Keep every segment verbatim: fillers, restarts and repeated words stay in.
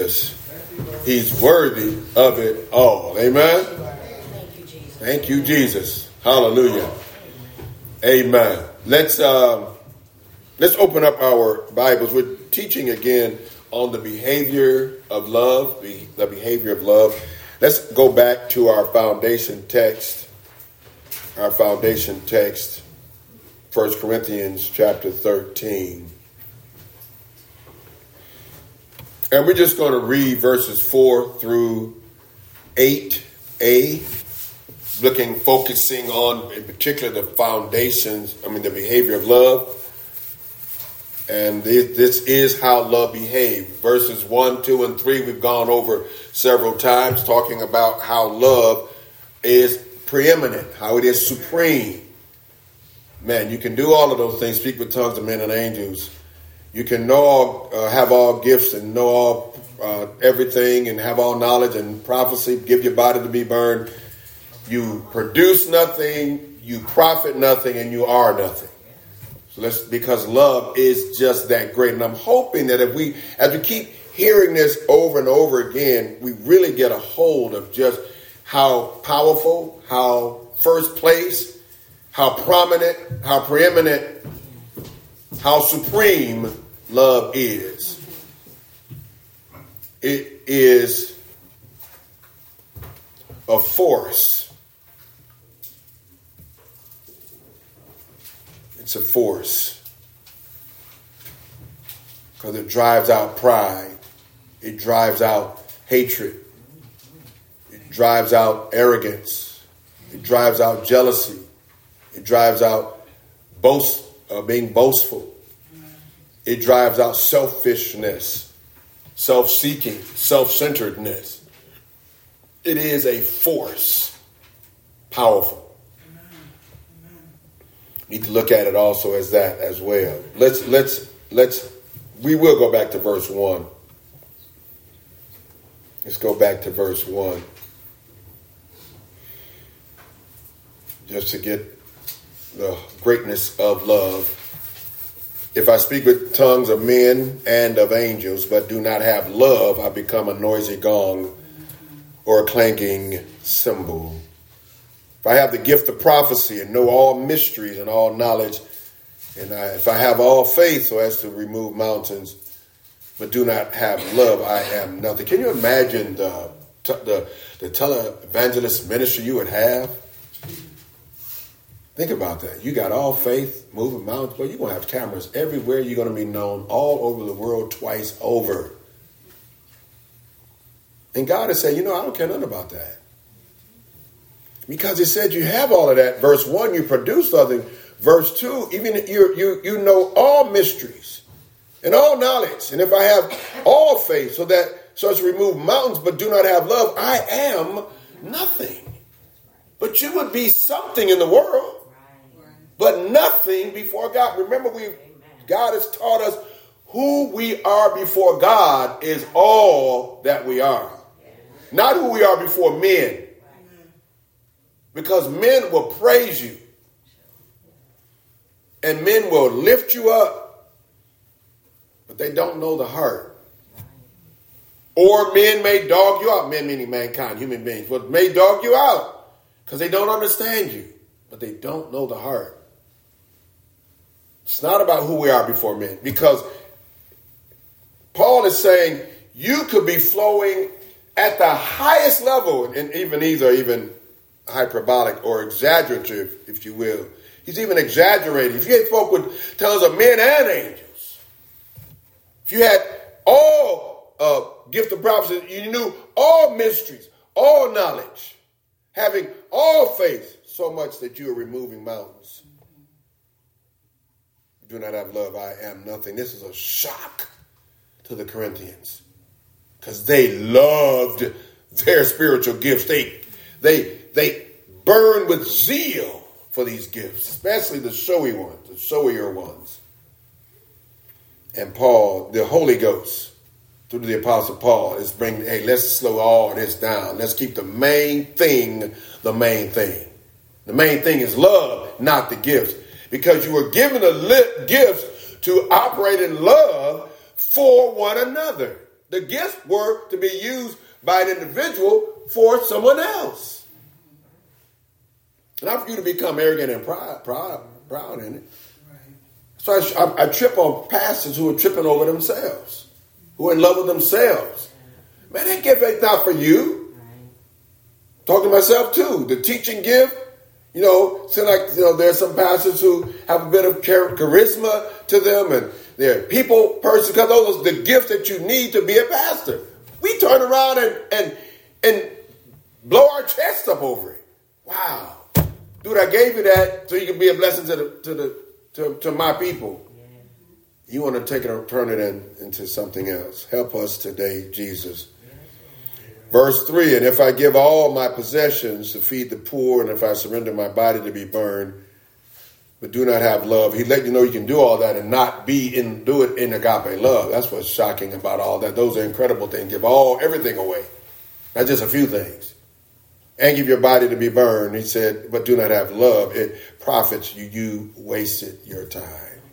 He's worthy of it all. Amen. Thank you, Jesus. Hallelujah. Amen. Let's um, let's open up our Bibles. We're teaching again on the behavior of love, the, the behavior of love. Let's go back to our foundation text. Our foundation text, First Corinthians chapter thirteen. And we're just going to read verses four through eight a, looking, focusing on, in particular, the foundations, I mean, the behavior of love. And this, this is how love behaves. Verses one, two, and three, we've gone over several times, talking about how love is preeminent, how it is supreme. Man, you can do all of those things, speak with tongues of men and angels. You can know all, uh, have all gifts and know all uh, everything and have all knowledge and prophecy, give your body to be burned. You produce nothing, you profit nothing, and you are nothing. So let's, because love is just that great. And I'm hoping that if we, as we keep hearing this over and over again, we really get a hold of just how powerful, how first place, how prominent, how preeminent, how supreme love is. It is a force. It's a force. Because it drives out pride. It drives out hatred. It drives out arrogance. It drives out jealousy. It drives out boast, uh, being boastful. It drives out selfishness, self-seeking, self-centeredness. It is a force, powerful. Need to look at it also as that as well. Let's let's let's we will go back to verse one. Let's go back to verse one. Just to get the greatness of love. If I speak with tongues of men and of angels, but do not have love, I become a noisy gong or a clanking cymbal. If I have the gift of prophecy and know all mysteries and all knowledge, and I, if I have all faith so as to remove mountains, but do not have love, I am nothing. Can you imagine the the, the televangelist ministry you would have? Think about that. You got all faith, moving mountains, but you're going to have cameras everywhere. You're going to be known all over the world twice over. And God is saying, you know, I don't care nothing about that. Because he said you have all of that. Verse one, you produce something. Verse two, even you, you, you know all mysteries and all knowledge. And if I have all faith so that so as to remove mountains, but do not have love, I am nothing. But you would be something in the world. But nothing before God. Remember, we God has taught us who we are before God is all that we are. Not who we are before men. Because men will praise you. And men will lift you up. But they don't know the heart. Or men may dog you out. Men meaning mankind, human beings. But may dog you out. Because they don't understand you. But they don't know the heart. It's not about who we are before men. Because Paul is saying you could be flowing at the highest level. And even these are even hyperbolic or exaggerative, if you will. He's even exaggerating. If you had spoke with tongues of men and angels. If you had all uh, gift of prophecy, you knew all mysteries, all knowledge. Having all faith, so much that you are removing mountains. Do not have love, I am nothing. This is a shock to the Corinthians. Because they loved their spiritual gifts. They, they, they burned with zeal for these gifts. Especially the showy ones, the showier ones. And Paul, the Holy Ghost, through the Apostle Paul, is bringing, hey, let's slow all this down. Let's keep the main thing the main thing. The main thing is love, not the gifts. Because you were given the gifts to operate in love for one another. The gifts were to be used by an individual for someone else. Not for you to become arrogant and proud, proud, proud in it. So I, I, I trip on pastors who are tripping over themselves, who are in love with themselves. Man, that gift ain't not for you. Talking to myself too. The teaching gift, you know, seem like you know there's some pastors who have a bit of char- charisma to them, and they're people person because those are the gifts that you need to be a pastor. We turn around and and and blow our chest up over it. Wow, dude, I gave you that so you can be a blessing to the to the to, to my people. You want to take it or turn it in, into something else. Help us today, Jesus. Verse three, and if I give all my possessions to feed the poor, and if I surrender my body to be burned, but do not have love, he let you know you can do all that and not be in, do it in agape love. That's what's shocking about all that. Those are incredible things. Give all, everything away. Not just a few things. And give your body to be burned. He said, but do not have love. It profits you. You wasted your time.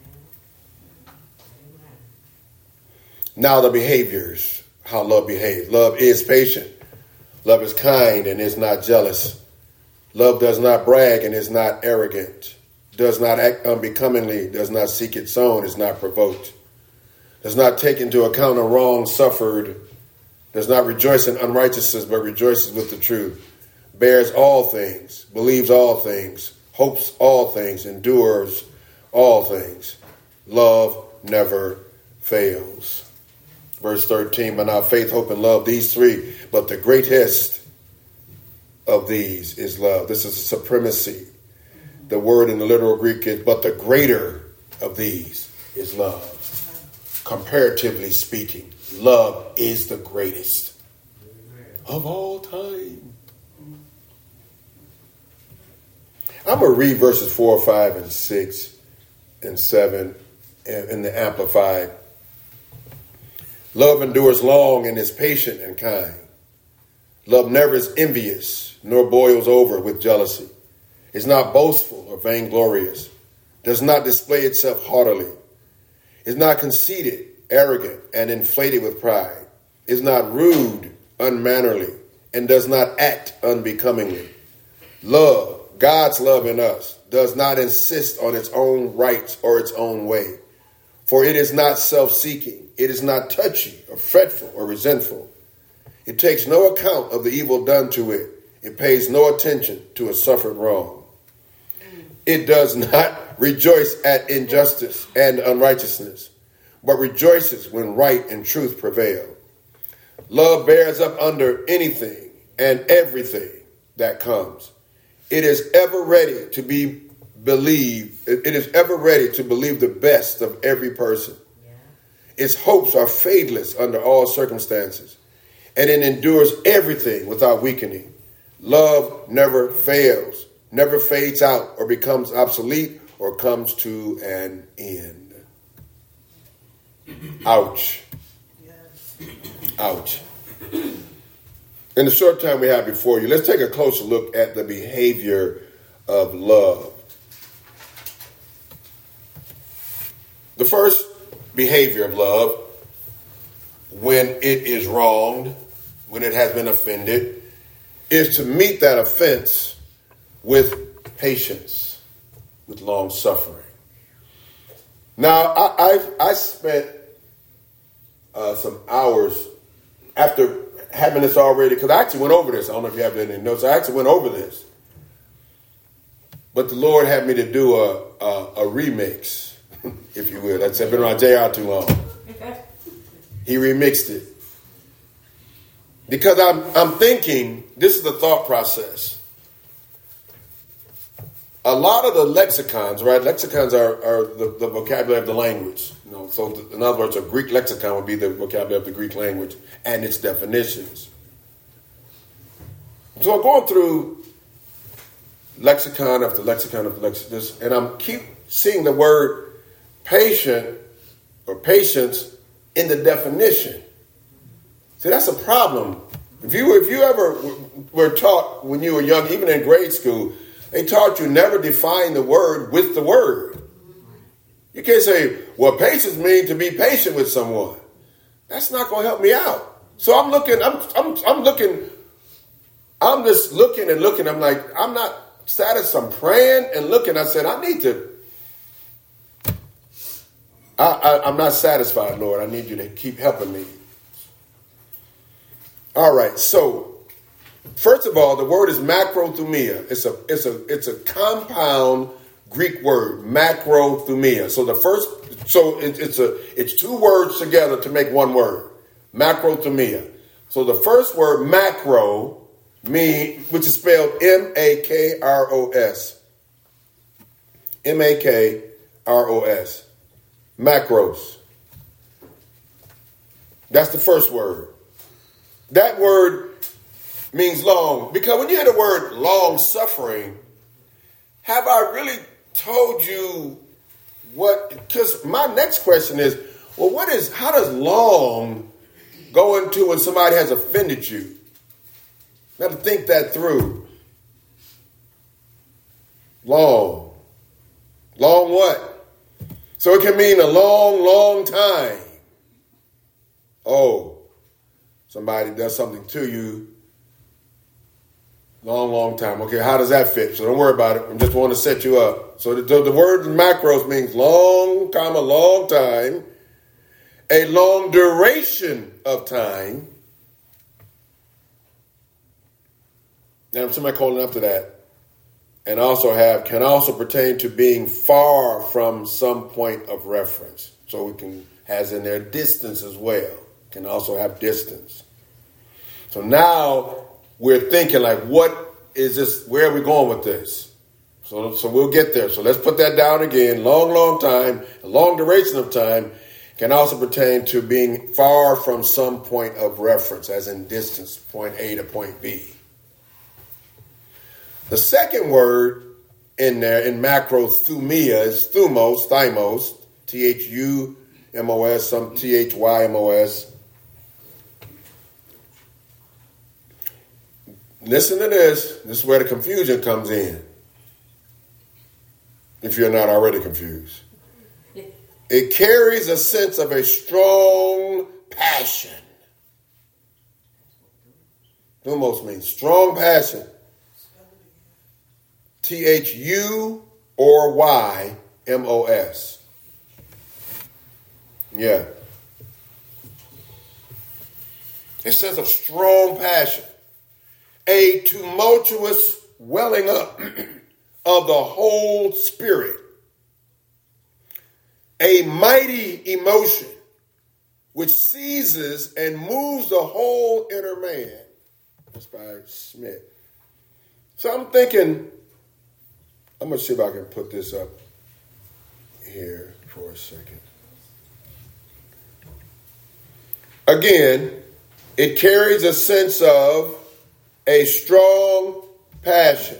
Now the behaviors. How love behaves. Love is patient. Love is kind and is not jealous. Love does not brag and is not arrogant. Does not act unbecomingly. Does not seek its own. Is not provoked. Does not take into account a wrong suffered. Does not rejoice in unrighteousness, but rejoices with the truth. Bears all things. Believes all things. Hopes all things. Endures all things. Love never fails. Verse thirteen, but now faith, hope, and love, these three, but the greatest of these is love. This is a supremacy. The word in the literal Greek is, but the greater of these is love. Comparatively speaking, love is the greatest of all time. I'm going to read verses four, five, and six, and seven in the Amplified. Love endures long and is patient and kind. Love never is envious, nor boils over with jealousy. Is not boastful or vainglorious. Does not display itself haughtily. Is not conceited, arrogant, and inflated with pride. Is not rude, unmannerly, and does not act unbecomingly. Love, God's love in us, does not insist on its own rights or its own way. For it is not self-seeking. It is not touchy or fretful or resentful. It takes no account of the evil done to it. It pays no attention to a suffered wrong. It does not rejoice at injustice and unrighteousness, but rejoices when right and truth prevail. Love bears up under anything and everything that comes. It is ever ready to be believed. It is ever ready to believe the best of every person. Its hopes are fadeless under all circumstances, and it endures everything without weakening. Love never fails, never fades out or becomes obsolete or comes to an end. Ouch. Ouch. In the short time we have before you, let's take a closer look at the behavior of love. The first behavior of love, when it is wronged, when it has been offended, is to meet that offense with patience, with long suffering. Now, I I, I spent uh, some hours after having this already, because I actually went over this. I don't know if you have any notes. I actually went over this. But the Lord had me to do a, a, a remix, if you will. That's I've been around J R too long. He remixed it. Because I'm I'm thinking, this is the thought process. A lot of the lexicons, right? Lexicons are, are the, the vocabulary of the language. You know, so th- in other words, a Greek lexicon would be the vocabulary of the Greek language and its definitions. So I'm going through lexicon after lexicon after lexicon, and I'm keep seeing the word patient or patience in the definition. See, that's a problem. If you if you ever were taught when you were young, even in grade school, they taught you never define the word with the word. You can't say, well, patience means to be patient with someone. That's not going to help me out. So I'm looking, I'm, I'm, I'm looking, I'm just looking and looking. I'm like, I'm not satisfied. I'm praying and looking. I said, I need to, I, I, I'm not satisfied, Lord. I need you to keep helping me. All right. So first of all, the word is macrothumia. It's a, it's a, it's a compound Greek word, macrothumia. So the first, so it, it's a, it's two words together to make one word, macrothumia. So the first word, macro, mean, which is spelled M A K R O S. M A K R O S. Macros. That's the first word. That word means long. Because when you hear the word long suffering, have I really told you what? Because my next question is, well, what is, how does long go into when somebody has offended you? You have to think that through. Long. Long what? So it can mean a long, long time. Oh, somebody does something to you. Long, long time. Okay, how does that fit? So don't worry about it. I just want to set you up. So the, the word macros means long time, a long time, a long duration of time. And somebody calling after that. And also have, can also pertain to being far from some point of reference. So we can, has in there distance as well. Can also have distance. So now we're thinking like, what is this, where are we going with this? So, so we'll get there. So let's put that down again. Long, long time, a long duration of time can also pertain to being far from some point of reference, as in distance, point A to point B. The second word in there, in macrothumia, is thumos, thymos, T H U M O S, some T H Y M O S. Listen to this. This is where the confusion comes in. If you're not already confused. It carries a sense of a strong passion. Thumos means strong passion. T H U or Y M O S. Yeah. A sense of strong passion. A tumultuous welling up of the whole spirit. A mighty emotion which seizes and moves the whole inner man. That's by Smith. So I'm thinking, I'm going to see if I can put this up here for a second. Again, it carries a sense of a strong passion.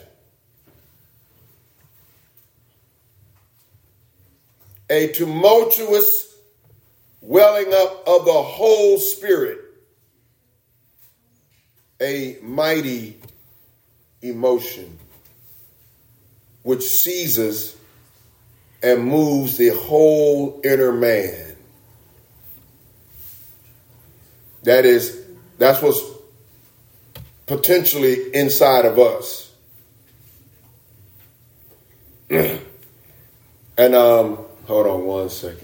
A tumultuous welling up of the whole spirit. A mighty emotion which seizes and moves the whole inner man. That is, that's what's potentially inside of us. And um, hold on one second.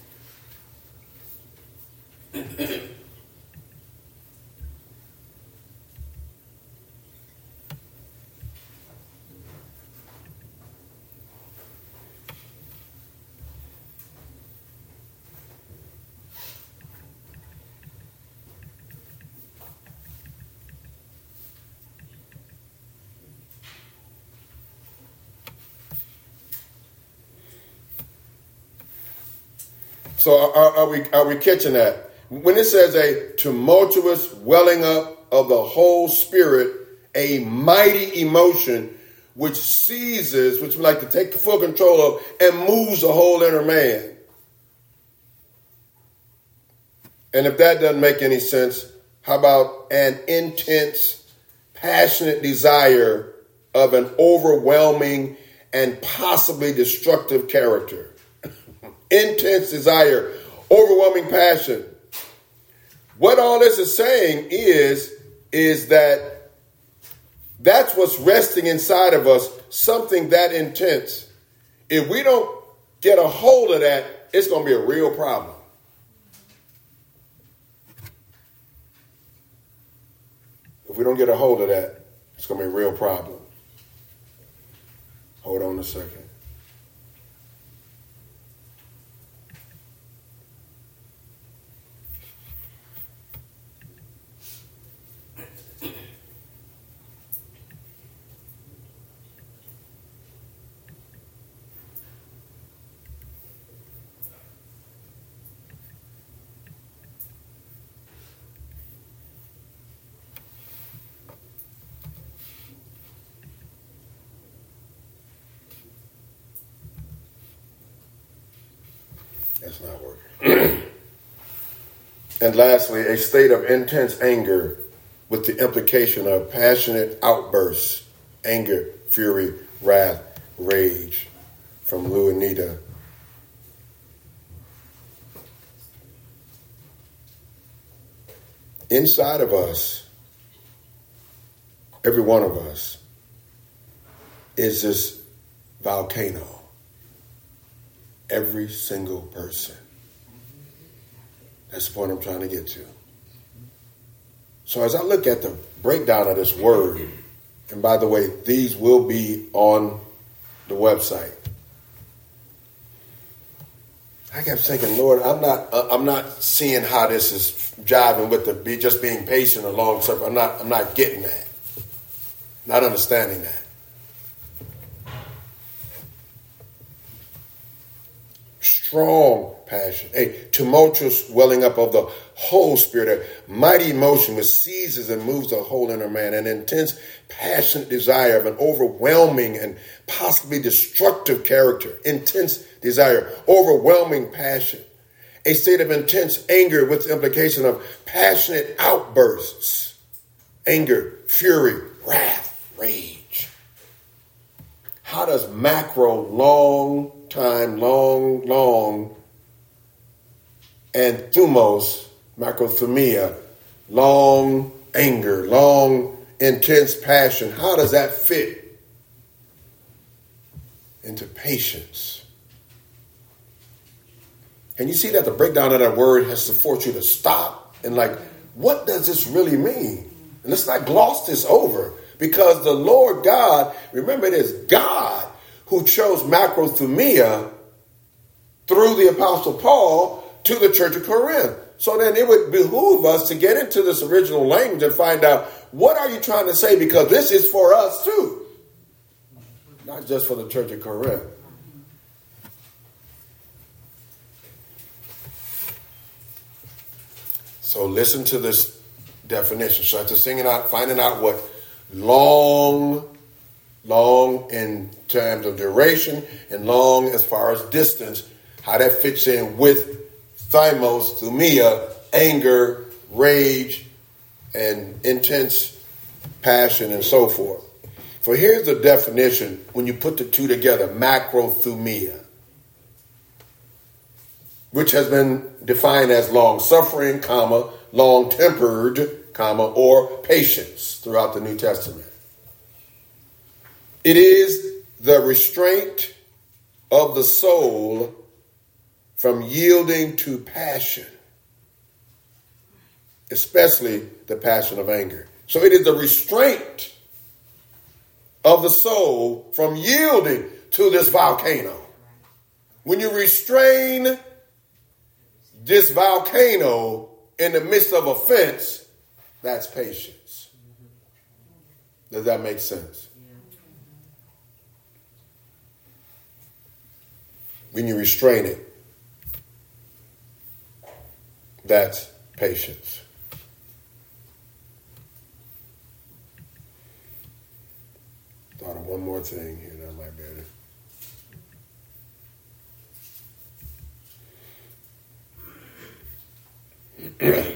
So are, are we are we catching that? When it says a tumultuous welling up of the whole spirit, a mighty emotion which seizes, which we like to take full control of, and moves the whole inner man. And if that doesn't make any sense, how about an intense, passionate desire of an overwhelming and possibly destructive character? Intense desire, overwhelming passion, what all this is saying is, is that that's what's resting inside of us, something that intense. If we don't get a hold of that, it's going to be a real problem. If we don't get a hold of that, it's going to be a real problem. Hold on a second. That's not working. And lastly, a state of intense anger with the implication of passionate outbursts, anger, fury, wrath, rage, from Lou Anita. Inside of us, every one of us, is this volcano. Every single person. That's the point I'm trying to get to. So as I look at the breakdown of this word, and by the way, these will be on the website. I kept thinking, Lord, I'm not, I'm not seeing how this is jiving with the be just being patient or long suffering. I'm not, I'm not getting that. Not understanding that. Strong passion, a tumultuous welling up of the whole spirit, a mighty emotion which seizes and moves the whole inner man, an intense, passionate desire of an overwhelming and possibly destructive character, intense desire, overwhelming passion, a state of intense anger with the implication of passionate outbursts, anger, fury, wrath, rage. How does macro, long time, long, long, and thumos, macrothumia, long anger, long, intense passion, how does that fit into patience? And you see that the breakdown of that word has to force you to stop and like, what does this really mean? And let's not gloss this over, because the Lord God, remember it is God who chose macrothumia through the Apostle Paul to the Church of Corinth. So then it would behoove us to get into this original language and find out, what are you trying to say? Because this is for us too. Not just for the Church of Corinth. So listen to this definition. So after singing out, finding out what long Long in terms of duration and long as far as distance, how that fits in with thymos, thumia, anger, rage, and intense passion and so forth. So here's the definition when you put the two together, macrothumia, which has been defined as long-suffering, comma, long-tempered, comma, or patience throughout the New Testament. It is the restraint of the soul from yielding to passion, especially the passion of anger. So it is the restraint of the soul from yielding to this volcano. When you restrain this volcano in the midst of offense, that's patience. Does that make sense? When you restrain it, that's patience. Thought of one more thing here that might be better.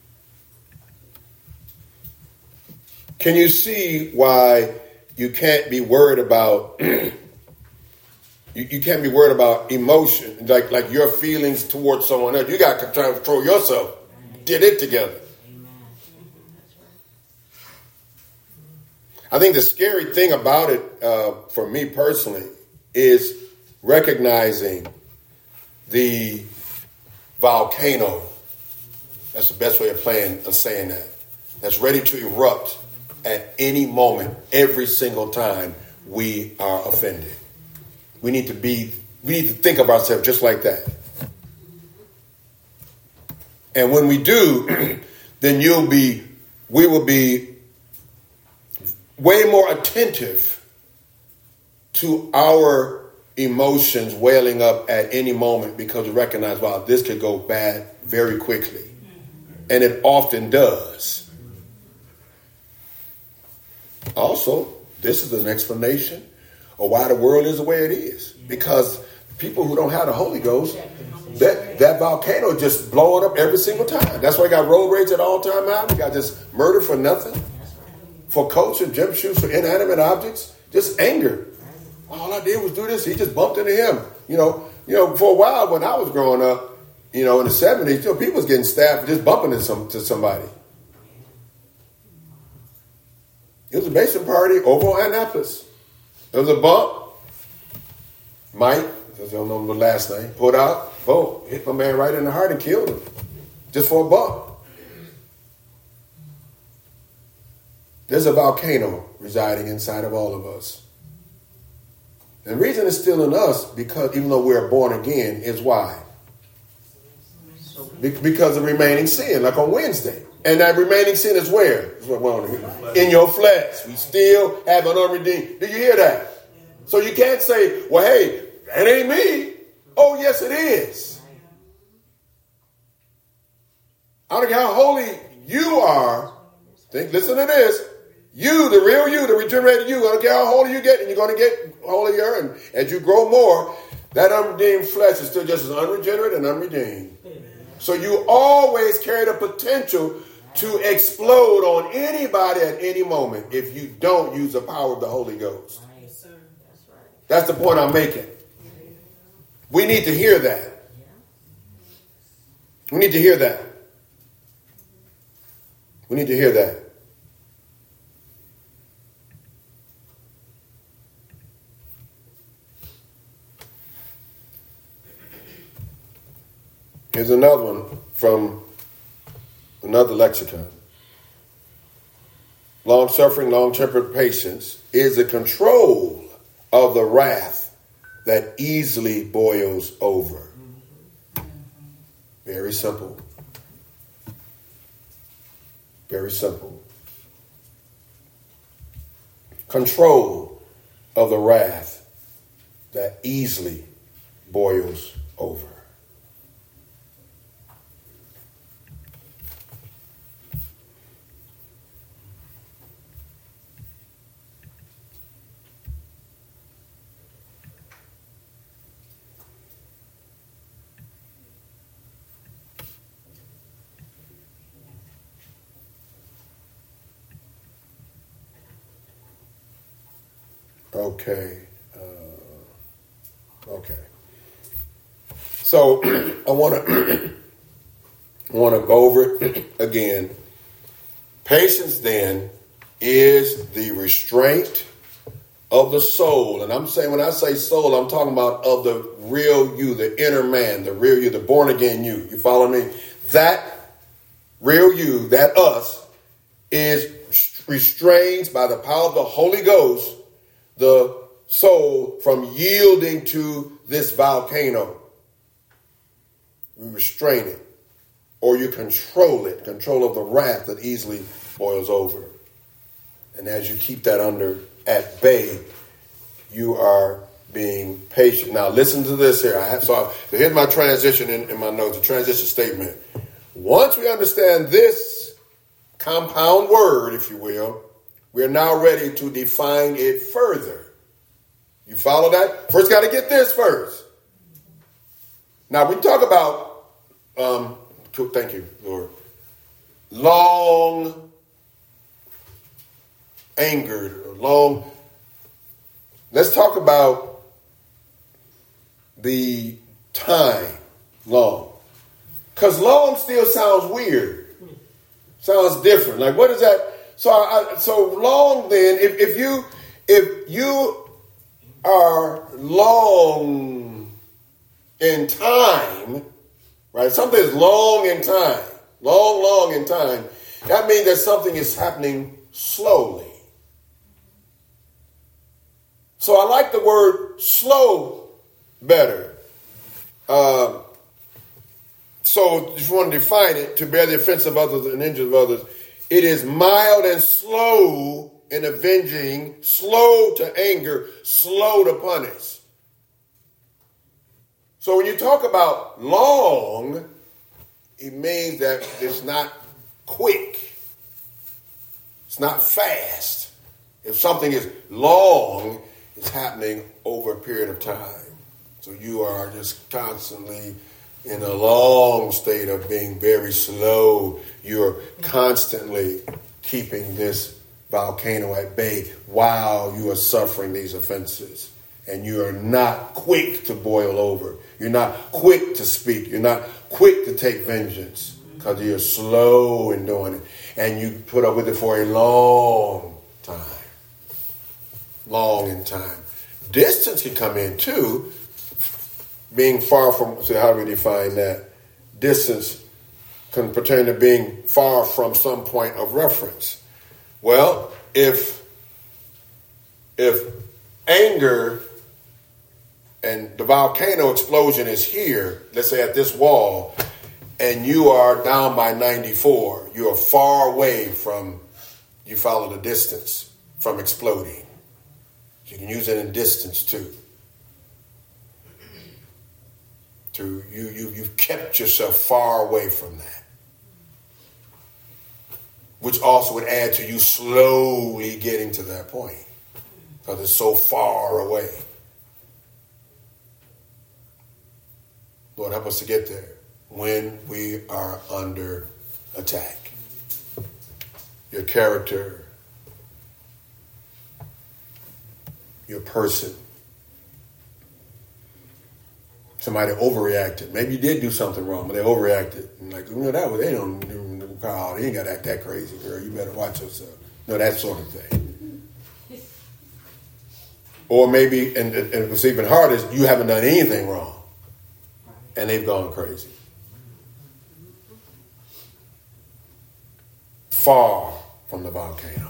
Can you see why you can't be worried about You, you can't be worried about emotion, like like your feelings towards someone else. You got to control yourself. did it together. I think the scary thing about it, uh, for me personally, is recognizing the volcano. That's the best way of playing of saying that. That's ready to erupt at any moment, every single time we are offended. We need to be, we need to think of ourselves just like that. And when we do, then you'll be, we will be way more attentive to our emotions wailing up at any moment, because we recognize, wow, this could go bad very quickly. And it often does. Also, this is an explanation of why the world is the way it is. Because people who don't have the Holy Ghost, that, that volcano just blowing up every single time. That's why we got road rage at all time high. We got this murder for nothing. For culture, jump shoots for inanimate objects, just anger. All I did was do this. He just bumped into him. You know, you know. For a while, when I was growing up, you know, in the seventies, you know, people was getting stabbed for just bumping into some to somebody. It was a basement party over on Annapolis. There was a bump. Mike, I don't know the last name, pulled out, boom, hit my man right in the heart and killed him, just for a bump. There's a volcano residing inside of all of us. And the reason it's still in us, because even though we're born again, is why? Be- because of remaining sin, like on Wednesday. And that remaining sin is where? In your flesh. We still have an unredeemed. Do you hear that? So you can't say, well, hey, that ain't me. Oh, yes, it is. I don't care how holy you are. Think, listen to this. You, the real you, the regenerated you, I don't care how holy you get, and you're going to get holier, and as you grow more, that unredeemed flesh is still just as unregenerate and unredeemed. So you always carry the potential to explode on anybody at any moment if you don't use the power of the Holy Ghost. That's the point I'm making. We need to hear that. We need to hear that. We need to hear that. Here's another one from another lexicon. Long-suffering, long-tempered patience is the control of the wrath that easily boils over. Very simple. Very simple. Control of the wrath that easily boils over. Okay. Uh, okay. So I want to want to go over it again. Patience then is the restraint of the soul, and I'm saying when I say soul, I'm talking about of the real you, the inner man, the real you, the born again you. You follow me? That real you, that us, is restrained by the power of the Holy Ghost. The soul from yielding to this volcano. You restrain it, or you control it, control of the wrath that easily boils over. And as you keep that under at bay, you are being patient. Now listen to this here. I have so, I, so here's my transition in, in my notes, a transition statement. Once we understand this compound word, if you will, we're now ready to define it further. You follow that? First, got to get this first. Now, we talk about, um, thank you, Lord, long angered, or long. Let's talk about the time long. Because long still sounds weird. Sounds different. Like, what is that? So, I, so long then, if, if you if you are long in time, right? Something is long in time, long, long in time. That means that something is happening slowly. So I like the word slow better. Um, so if you want to define it, to bear the offense of others and injury of others, it is mild and slow in avenging, slow to anger, slow to punish. So when you talk about long, it means that it's not quick. It's not fast. If something is long, it's happening over a period of time. So you are just constantly in a long state of being very slow. You're constantly keeping this volcano at bay while you are suffering these offenses. And you are not quick to boil over. You're not quick to speak. You're not quick to take vengeance because you're slow in doing it. And you put up with it for a long time. Long in time. Distance can come in too. Being far from, so how do we define that? Distance can pertain to being far from some point of reference. Well, if if anger and the volcano explosion is here, let's say at this wall, and you are down by ninety-four, you are far away from, you follow the distance from exploding. You can use it in distance too. To you, you, you've kept yourself far away from that. Which also would add to you slowly getting to that point. Because it's so far away. Lord, help us to get there when we are under attack. Your character, your person. Somebody overreacted. Maybe you did do something wrong, but they overreacted. And like, you know, that was, they don't, oh, they ain't got to act that crazy, girl. You better watch yourself. You know, that sort of thing. Or maybe, and, and what's even harder is you haven't done anything wrong. And they've gone crazy. Far from the volcano.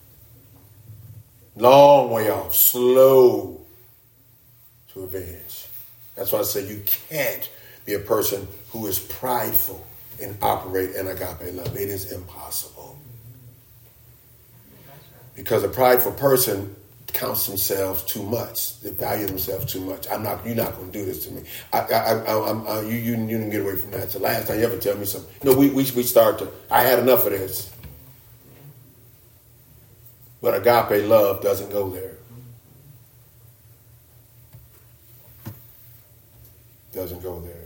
Long way off. Slow to avenge. That's why I say you can't be a person who is prideful and operate in agape love. It is impossible. Because a prideful person counts themselves too much. They value themselves too much. I'm not. You're not going to do this to me. I, I, I, I'm, I, you, you, you didn't get away from that. It's the last time you ever tell me something. No, we, we, we start to. I had enough of this. But agape love doesn't go there. Doesn't go there.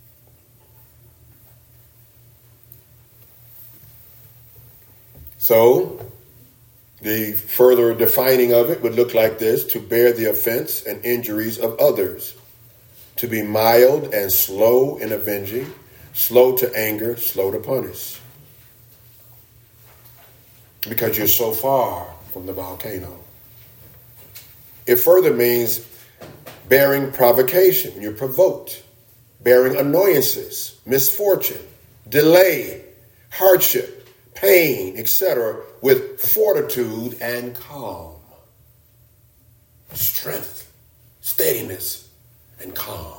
So, the further defining of it would look like this: to bear the offense and injuries of others, to be mild and slow in avenging, slow to anger, slow to punish. Because you're so far from the volcano. It further means bearing provocation. You're provoked. Bearing annoyances, misfortune, delay, hardship, pain, et cetera, with fortitude and calm. Strength, steadiness, and calm.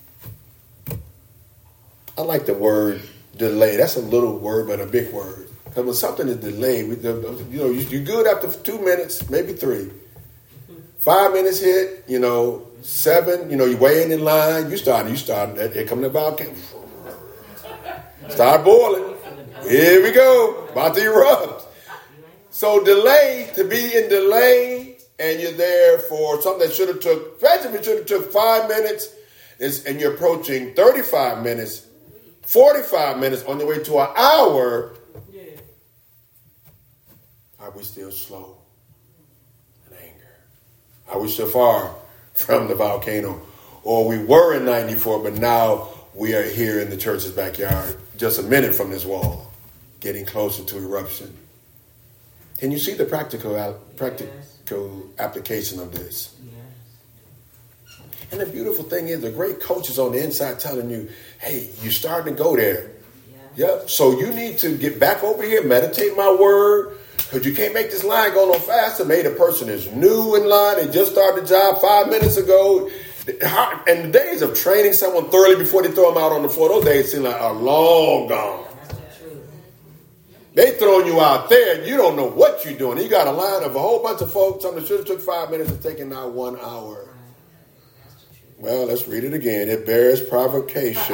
I like the word delay. That's a little word, but a big word. Because when something is delayed, you know, you're good after two minutes, maybe three. Five minutes hit, you know, seven, you know, you're waiting in line. You start, you start, here come the volcano. Start boiling. Here we go. About to erupt. So delay, to be in delay, and you're there for something that should have took, imagine if it should have took five minutes, and you're approaching thirty-five minutes, forty-five minutes on the way to an hour. Are we still slow in anger? Are we so far from the volcano? Or we were in ninety-four, but now we are here in the church's backyard, just a minute from this wall, getting closer to eruption. Can you see the practical practical yes. application of this? Yes. And the beautiful thing is, the great coach is on the inside telling you, hey, you're starting to go there. Yes. Yep. So you need to get back over here, meditate my word, because you can't make this line go no faster. Maybe the person is new in line. They just started the job five minutes ago. And the days of training someone thoroughly before they throw them out on the floor, those days seem like are long gone. They throwing you out there and you don't know what you're doing. You got a line of a whole bunch of folks. Something that should have took five minutes is taking now one hour. Well, let's read it again. It bears provocation.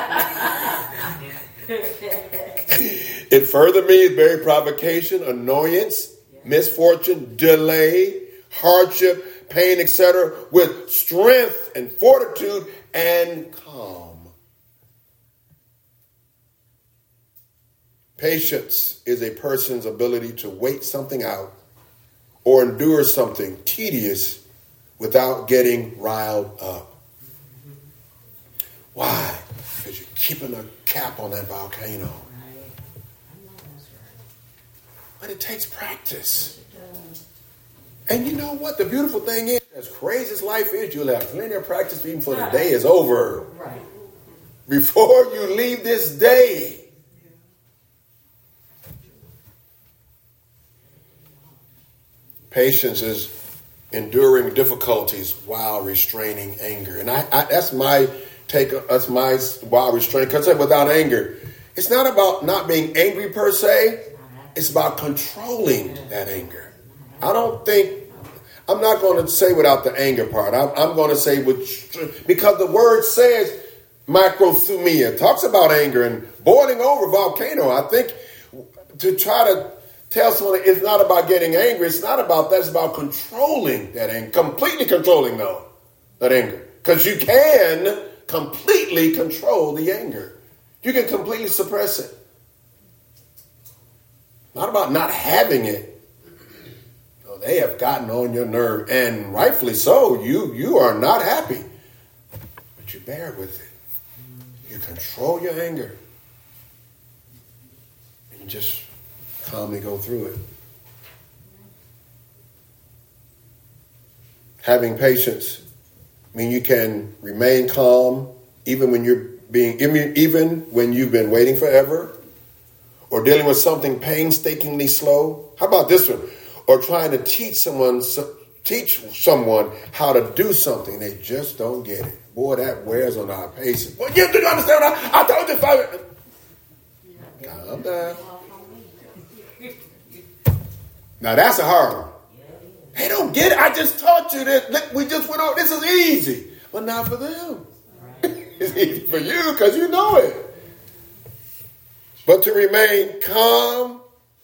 It further means bearing provocation, annoyance, misfortune, delay, hardship, pain, et cetera, with strength and fortitude and calm. Patience is a person's ability to wait something out or endure something tedious without getting riled up. Why? Because you're keeping a cap on that volcano. But it takes practice. And you know what? The beautiful thing is, as crazy as life is, you'll have plenty of practice even before the day is over. Right. Before you leave this day. Patience is enduring difficulties while restraining anger. And I, I that's my take, that's my while restraining. Because without anger, it's not about not being angry per se. It's about controlling that anger. I don't think, I'm not going to say without the anger part. I'm, I'm going to say with, because the word says macrothumia, talks about anger and boiling over volcano. I think to try to tell someone it's not about getting angry, it's not about that, it's about controlling that anger, completely controlling though, that anger. Because you can completely control the anger. You can completely suppress it. Not about not having it. No, they have gotten on your nerve, and rightfully so. You you are not happy, but you bear with it. You control your anger, and you just calmly go through it. Having patience means you can remain calm even when you're being even when you've been waiting forever. Or dealing with something painstakingly slow. How about this one? Or trying to teach someone teach someone how to do something. They just don't get it. Boy, that wears on our patience. Well, you didn't understand what I, I told you five minutes. Calm down. Now that's a hard one. They don't get it. I just taught you this. Look, we just went over. This is easy. But not for them. It's easy for you because you know it. But to remain calm,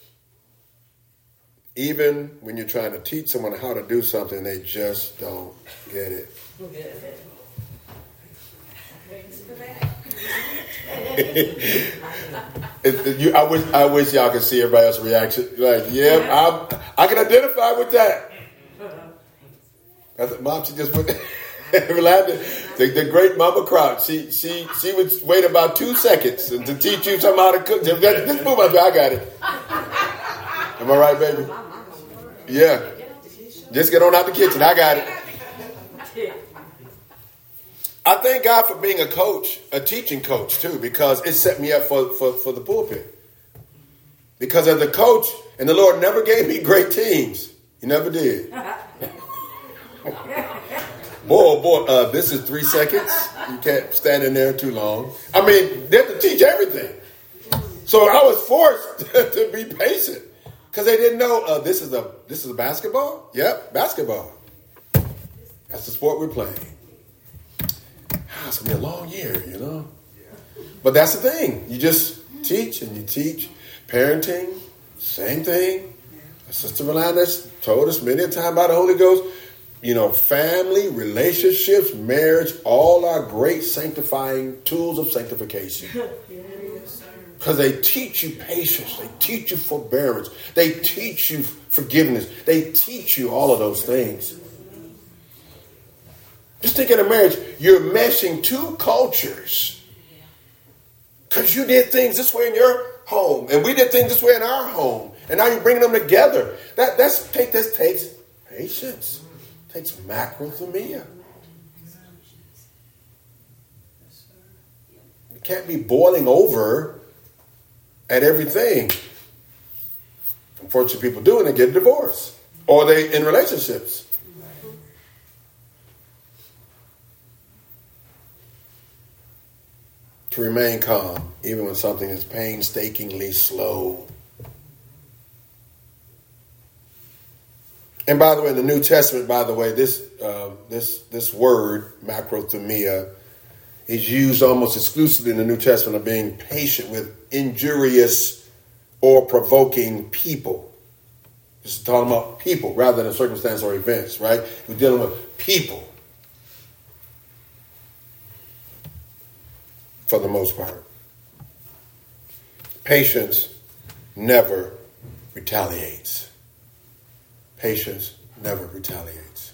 even when you're trying to teach someone how to do something, they just don't get it. it, it you, I wish I wish y'all could see everybody else's reaction. Like, yeah, I, I can identify with that. That's what Mom, she just put The, the great Mama Crouch, she she she would wait about two seconds to teach you something how to cook. Just, just move up there, I got it. Am I right, baby? Yeah. Just get on out the kitchen, I got it. I thank God for being a coach, a teaching coach too, because it set me up for, for, for the pulpit. Because as a coach, and the Lord never gave me great teams. He never did. Boy, boy, uh, this is three seconds. You can't stand in there too long. I mean, they have to teach everything. So I was forced to be patient because they didn't know uh, this is a this is a basketball. Yep, basketball. That's the sport we're playing. Ah, it's gonna be a long year, you know. But that's the thing. You just teach and you teach. Parenting, same thing. Sister Rolanda told us many a time by the Holy Ghost. You know, family, relationships, marriage, all are great sanctifying tools of sanctification. Because they teach you patience. They teach you forbearance. They teach you forgiveness. They teach you all of those things. Just think in a marriage, you're meshing two cultures. because you did things this way in your home, and we did things this way in our home, and now you're bringing them together. That that's take this takes patience, takes macrothumia. You can't be boiling over at everything. Unfortunately, people do, and they get a divorce, or they in relationships. To remain calm, even when something is painstakingly slow. And by the way, in the New Testament, by the way, this uh, this this word, macrothumia, is used almost exclusively in the New Testament of being patient with injurious or provoking people. This is talking about people rather than circumstance or events, right? We're dealing with people for the most part. Patience never retaliates. Patience never retaliates.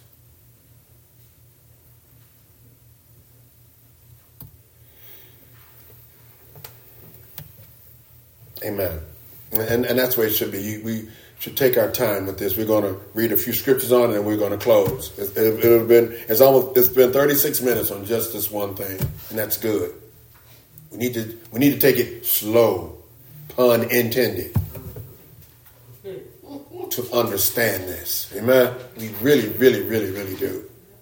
Amen. And, and that's the way it should be. We should take our time with this. We're going to read a few scriptures on it, and we're going to close. It, it, it'll have been it's almost it's been thirty-six minutes on just this one thing, and that's good. We need to we need to take it slow, pun intended, to understand this. Amen. We really, really, really, really do.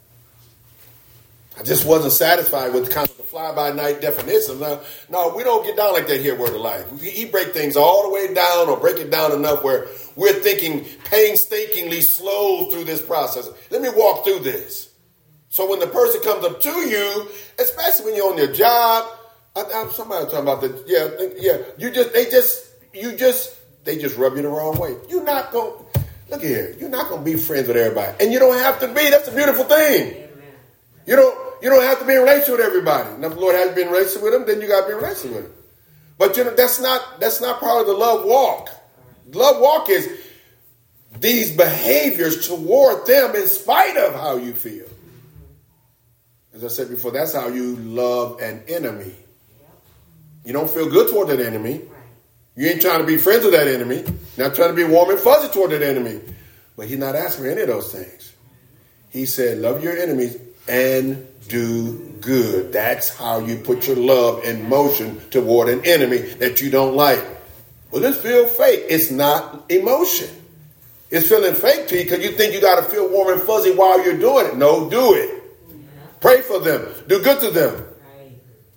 I just wasn't satisfied with kind of the fly-by-night definition. No, no, we don't get down like that here, Word of Life. We, he break things all the way down, or break it down enough where we're thinking painstakingly slow through this process. Let me walk through this. So when the person comes up to you, especially when you're on your job, I, I, somebody was talking about that. Yeah, yeah. You just, they just, you just, they just rub you the wrong way. You're not going. Look here. You're not going to be friends with everybody, and you don't have to be. That's a beautiful thing. Amen. You don't. You don't have to be in a relationship with everybody. Now, if the Lord has you been in a relationship with them, then you got to be in a relationship with them. But you know, that's not that's not part of the love walk. The love walk is these behaviors toward them in spite of how you feel. As I said before, that's how you love an enemy. You don't feel good toward that enemy. You ain't trying to be friends with that enemy. You're not trying to be warm and fuzzy toward that enemy. But he's not asking for any of those things. He said, love your enemies and do good. That's how you put your love in motion toward an enemy that you don't like. Well, this feels fake. It's not emotion. It's feeling fake to you because you think you got to feel warm and fuzzy while you're doing it. No, do it. Yeah. Pray for them. Do good to them. Right.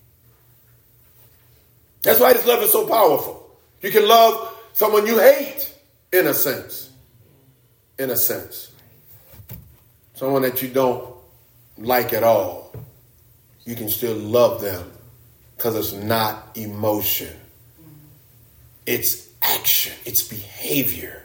That's why this love is so powerful. You can love someone you hate, in a sense. In a sense. Someone that you don't like at all. You can still love them because it's not emotion. It's action. It's behavior.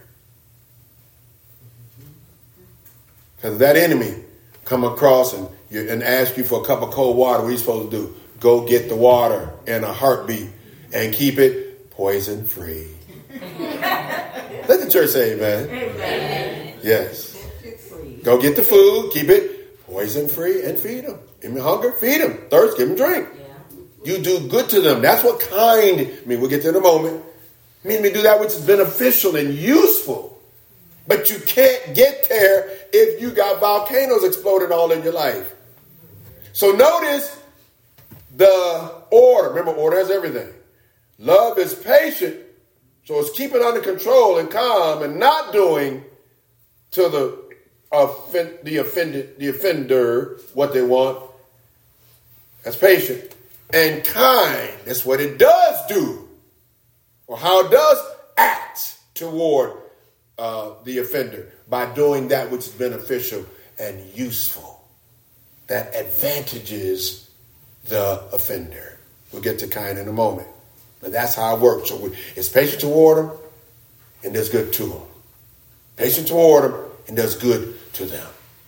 Because that enemy come across and, you, and ask you for a cup of cold water, what are you supposed to do? Go get the water in a heartbeat and keep it poison free. Let the church say amen. Amen. Yes. Go get the food, keep it poison free, and feed them. Give them hunger, feed them. Thirst, give them drink. Yeah. You do good to them. That's what kind, I mean, we'll get to in a moment. I mean, we do that which is beneficial and useful. But you can't get there if you got volcanoes exploding all in your life. So notice the order. Remember, order has everything. Love is patient. So it's keeping under control and calm and not doing to the offend, the offended, the offender what they want. That's patient. And kind. That's what it does do. Or how it does act toward uh, the offender by doing that which is beneficial and useful. That advantages the offender. We'll get to kind in a moment. But that's how it works. So we, it's patient toward them and does good to them. Patient toward them and does good to them.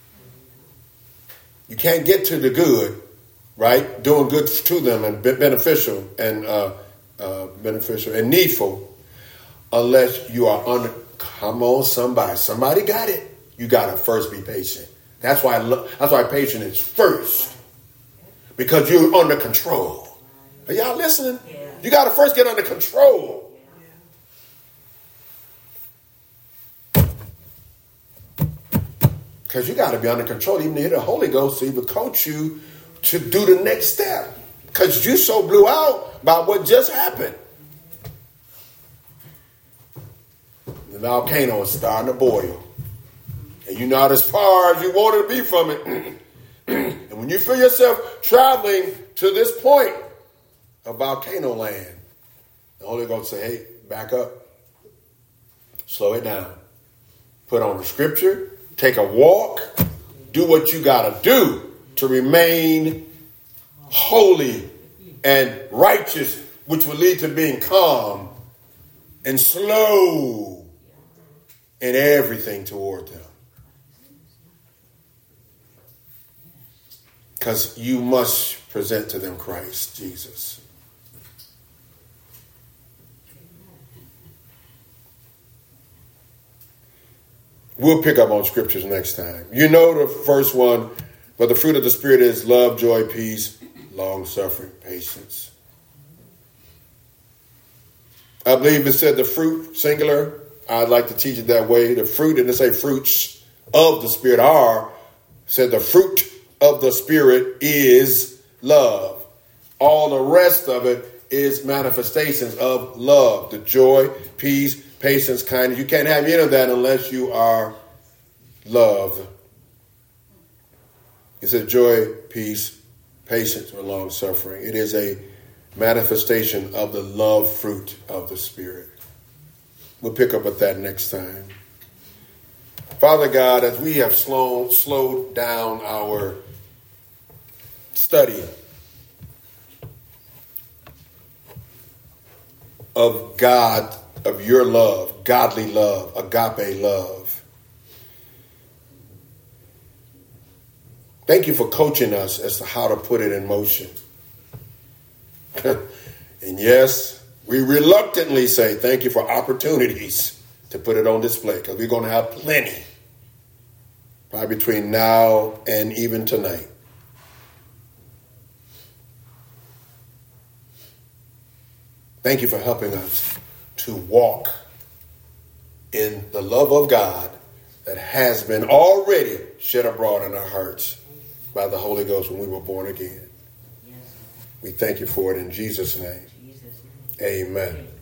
You can't get to the good, right? Doing good to them and beneficial and uh, uh, beneficial and needful, unless you are under. Come on, somebody, somebody got it. You gotta first be patient. That's why. That's why patient is first, because you're under control. Are y'all listening? Yeah. You got to first get under control. Because you got to be under control even to hear the Holy Ghost to even coach you to do the next step. Because you so blew out by what just happened. The volcano is starting to boil. And you're not as far as you wanted to be from it. And when you feel yourself traveling to this point of volcano land, the Holy Ghost say, hey, back up. Slow it down. Put on the scripture. Take a walk. Do what you got to do to remain holy and righteous, which will lead to being calm and slow in everything toward them. Because you must present to them Christ Jesus. We'll pick up on scriptures next time. You know the first one, but the fruit of the Spirit is love, joy, peace, long-suffering, patience. I believe it said the fruit, singular. I'd like to teach it that way. The fruit, didn't say fruits of the Spirit are, said the fruit of the Spirit is love. All the rest of it is manifestations of love. The joy, peace, patience, kindness. You can't have any of that unless you are love. It said joy, peace, patience, or long suffering. It is a manifestation of the love fruit of the Spirit. We'll pick up with that next time. Father God, as we have slow, slowed down our study of God, of your love, godly love, agape love. Thank you for coaching us as to how to put it in motion. And yes, we reluctantly say thank you for opportunities to put it on display, because we're going to have plenty, probably between now and even tonight. Thank you for helping us to walk in the love of God that has been already shed abroad in our hearts by the Holy Ghost when we were born again. We thank you for it in Jesus' name. Amen.